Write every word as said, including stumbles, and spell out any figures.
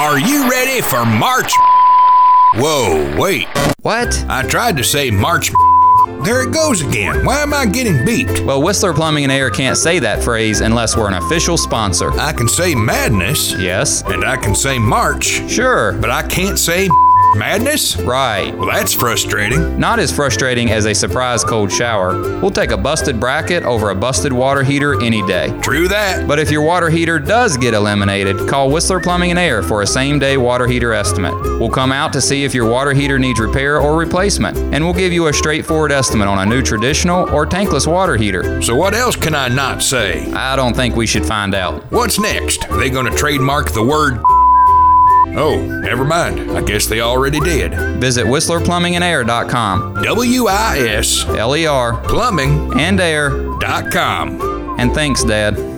Are you ready for March? Whoa, wait. What? I tried to say March. There it goes again. Why am I getting beeped? Well, Whistler Plumbing and Air can't say that phrase unless we're an official sponsor. I can say madness. Yes. And I can say March. Sure. But I can't say madness? Right. Well, that's frustrating. Not as frustrating as a surprise cold shower. We'll take a busted bracket over a busted water heater any day. True that. But if your water heater does get eliminated, call Whistler Plumbing and Air for a same-day water heater estimate. We'll come out to see if your water heater needs repair or replacement, and we'll give you a straightforward estimate on a new traditional or tankless water heater. So what else can I not say? I don't think we should find out. What's next? Are they going to trademark the word? Oh, never mind. I guess they already did. Visit whistler plumbing and air dot com. W I S L E R plumbing and air dot com. And thanks, Dad.